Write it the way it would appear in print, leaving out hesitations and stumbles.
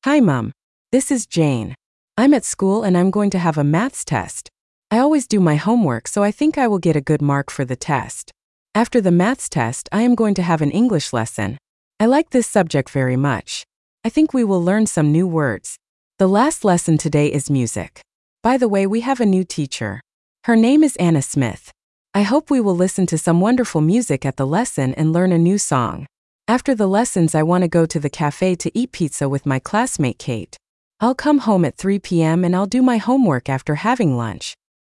Hi, Mom. This is Jane. I'm at school and I'm going to have a maths test. I always do my homework, so I think I will get a good mark for the test. After the maths test, I am going to have an English lesson. I like this subject very much. I think we will learn some new words. The last lesson today is music. By the way, we have a new teacher. Her name is Anna Smith. I hope we will listen to some wonderful music at the lesson and learn a new song. After the lessons, I want to go to the cafe to eat pizza with my classmate Kate. I'll come home at 3 p.m. and I'll do my homework after having lunch.